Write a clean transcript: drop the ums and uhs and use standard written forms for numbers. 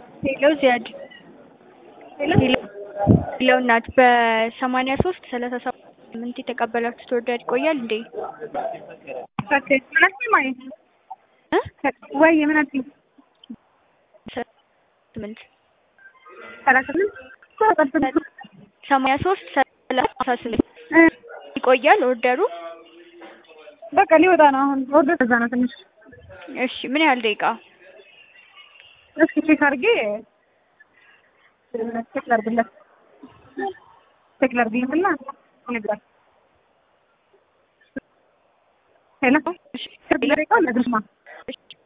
ሄሎ ዚያድ ሄሎ እናት በ8337 የተቀበላችሁት ኦርደር ይቆያል እንዴ? ኦኬ ምናምን ማለት ነው ወይ ምን አትይ 8 38 ይቆያል ኦርደሩ? በቃ ሊወጣ ነው አሁን ኦርደር ተዛ ነው ትንሽ። እሺ ምን ያህል ደቂቃ? እስኪ ቼክ አድርጌ ቼክ ላድርግለት እና ነግራል። ሄሎ እሺ ደቂቃ ለድርማ